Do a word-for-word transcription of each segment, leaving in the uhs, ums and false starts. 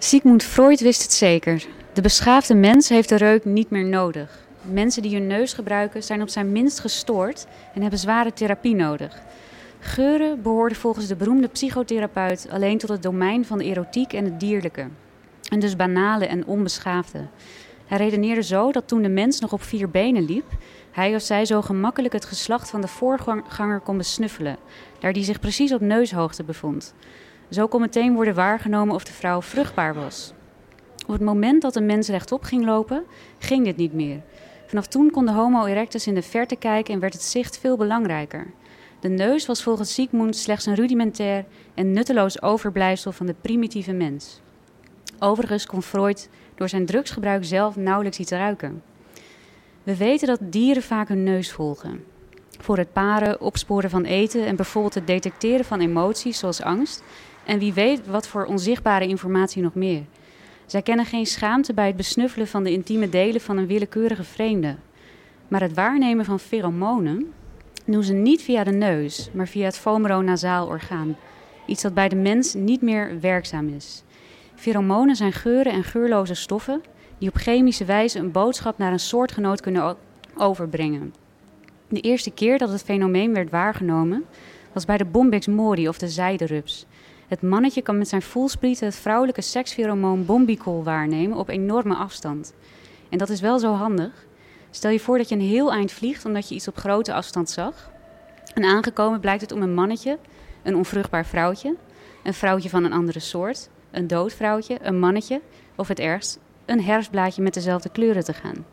Sigmund Freud wist het zeker. De beschaafde mens heeft de reuk niet meer nodig. Mensen die hun neus gebruiken zijn op zijn minst gestoord en hebben zware therapie nodig. Geuren behoorden volgens de beroemde psychotherapeut alleen tot het domein van de erotiek en het dierlijke. En dus banale en onbeschaafde. Hij redeneerde zo dat toen de mens nog op vier benen liep, hij of zij zo gemakkelijk het geslacht van de voorganger kon besnuffelen, daar die zich precies op neushoogte bevond. Zo kon meteen worden waargenomen of de vrouw vruchtbaar was. Op het moment dat een mens rechtop ging lopen, ging dit niet meer. Vanaf toen kon de Homo erectus in de verte kijken en werd het zicht veel belangrijker. De neus was volgens Sigmund slechts een rudimentair en nutteloos overblijfsel van de primitieve mens. Overigens kon Freud door zijn drugsgebruik zelf nauwelijks iets ruiken. We weten dat dieren vaak hun neus volgen. Voor het paren, opsporen van eten en bijvoorbeeld het detecteren van emoties zoals angst. En wie weet wat voor onzichtbare informatie nog meer. Zij kennen geen schaamte bij het besnuffelen van de intieme delen van een willekeurige vreemde. Maar het waarnemen van pheromonen doen ze niet via de neus, maar via het vomeronasaal orgaan. Iets dat bij de mens niet meer werkzaam is. Pheromonen zijn geuren en geurloze stoffen die op chemische wijze een boodschap naar een soortgenoot kunnen o- overbrengen. De eerste keer dat het fenomeen werd waargenomen was bij de Bombyx mori of de zijderups. Het mannetje kan met zijn voelsprieten het vrouwelijke sekspheromoon bombicol waarnemen op enorme afstand. En dat is wel zo handig. Stel je voor dat je een heel eind vliegt omdat je iets op grote afstand zag. En aangekomen blijkt het om een mannetje, een onvruchtbaar vrouwtje, een vrouwtje van een andere soort, een dood vrouwtje, een mannetje of het ergst, een herfstblaadje met dezelfde kleuren te gaan.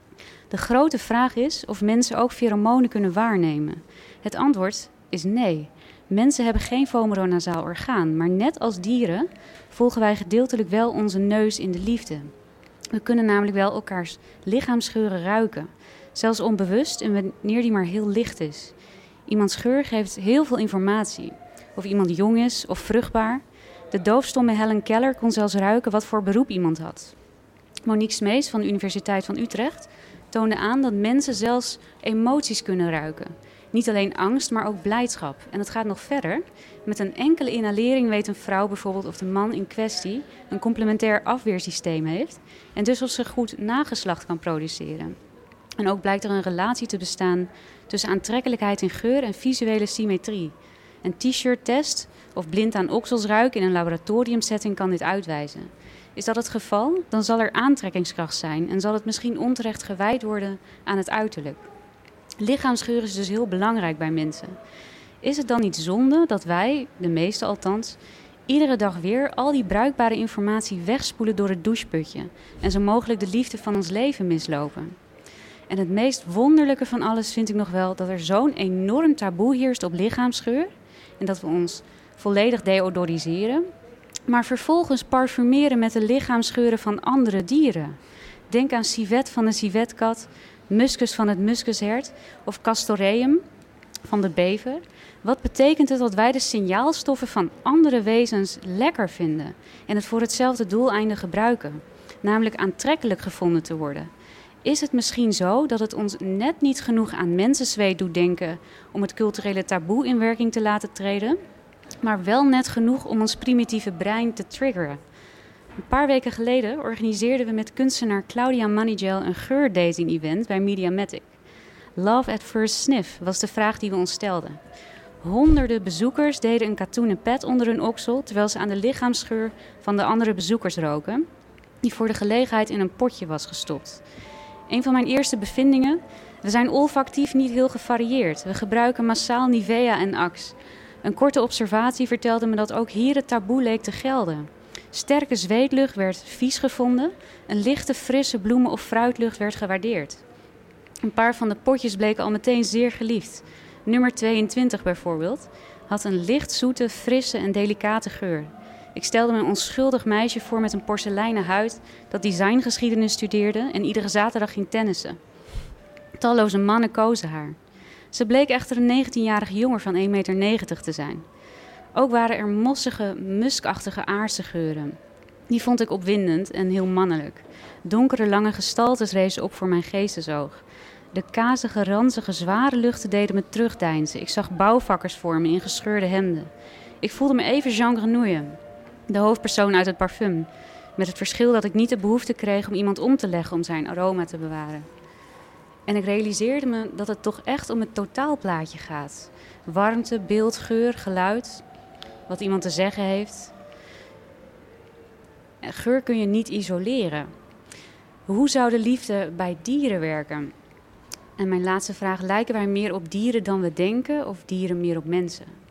De grote vraag is of mensen ook pheromonen kunnen waarnemen. Het antwoord is nee. Mensen hebben geen vomeronasaal orgaan, maar net als dieren volgen wij gedeeltelijk wel onze neus in de liefde. We kunnen namelijk wel elkaars lichaamsgeuren ruiken, zelfs onbewust en wanneer die maar heel licht is. Iemands geur geeft heel veel informatie, of iemand jong is of vruchtbaar. De doofstomme Helen Keller kon zelfs ruiken wat voor beroep iemand had. Monique Smees van de Universiteit van Utrecht toonde aan dat mensen zelfs emoties kunnen ruiken. Niet alleen angst, maar ook blijdschap. En het gaat nog verder. Met een enkele inhalering weet een vrouw bijvoorbeeld of de man in kwestie een complementair afweersysteem heeft en dus of ze goed nageslacht kan produceren. En ook blijkt er een relatie te bestaan tussen aantrekkelijkheid in geur en visuele symmetrie. Een t-shirt-test of blind aan okselsruik in een laboratoriumsetting kan dit uitwijzen. Is dat het geval, dan zal er aantrekkingskracht zijn en zal het misschien onterecht gewijd worden aan het uiterlijk. Lichaamsgeur is dus heel belangrijk bij mensen. Is het dan niet zonde dat wij, de meeste althans, iedere dag weer al die bruikbare informatie wegspoelen door het doucheputje en zo mogelijk de liefde van ons leven mislopen? En het meest wonderlijke van alles vind ik nog wel dat er zo'n enorm taboe heerst op lichaamsgeur en dat we ons volledig deodoriseren, maar vervolgens parfumeren met de lichaamsgeuren van andere dieren. Denk aan civet van de civetkat, muscus van het muskushert of castoreum van de bever. Wat betekent het dat wij de signaalstoffen van andere wezens lekker vinden en het voor hetzelfde doeleinde gebruiken, namelijk aantrekkelijk gevonden te worden? Is het misschien zo dat het ons net niet genoeg aan mensenzweet doet denken om het culturele taboe in werking te laten treden, maar wel net genoeg om ons primitieve brein te triggeren? Een paar weken geleden organiseerden we met kunstenaar Claudia Manigel een geurdating-event bij Mediamatic. Love at first sniff was de vraag die we ons stelden. Honderden bezoekers deden een katoenen pet onder hun oksel terwijl ze aan de lichaamsgeur van de andere bezoekers roken, die voor de gelegenheid in een potje was gestopt. Een van mijn eerste bevindingen: we zijn olfactief niet heel gevarieerd. We gebruiken massaal Nivea en Axe. Een korte observatie vertelde me dat ook hier het taboe leek te gelden. Sterke zweetlucht werd vies gevonden. Een lichte, frisse bloemen- of fruitlucht werd gewaardeerd. Een paar van de potjes bleken al meteen zeer geliefd. Nummer tweeëntwintig bijvoorbeeld had een licht zoete, frisse en delicate geur. Ik stelde me een onschuldig meisje voor met een porseleinen huid dat designgeschiedenis studeerde en iedere zaterdag ging tennissen. Talloze mannen kozen haar. Ze bleek echter een negentienjarige jongen van één meter negentig te zijn. Ook waren er mossige, muskachtige aardse geuren. Die vond ik opwindend en heel mannelijk. Donkere, lange gestaltes rezen op voor mijn geestesoog. De kazige, ranzige, zware luchten deden me terugdeinzen. Ik zag bouwvakkers voor me in gescheurde hemden. Ik voelde me even Jean Grenouille, de hoofdpersoon uit het parfum. Met het verschil dat ik niet de behoefte kreeg om iemand om te leggen om zijn aroma te bewaren. En ik realiseerde me dat het toch echt om het totaalplaatje gaat. Warmte, beeld, geur, geluid, wat iemand te zeggen heeft. En geur kun je niet isoleren. Hoe zou de liefde bij dieren werken? En mijn laatste vraag, lijken wij meer op dieren dan we denken of dieren meer op mensen?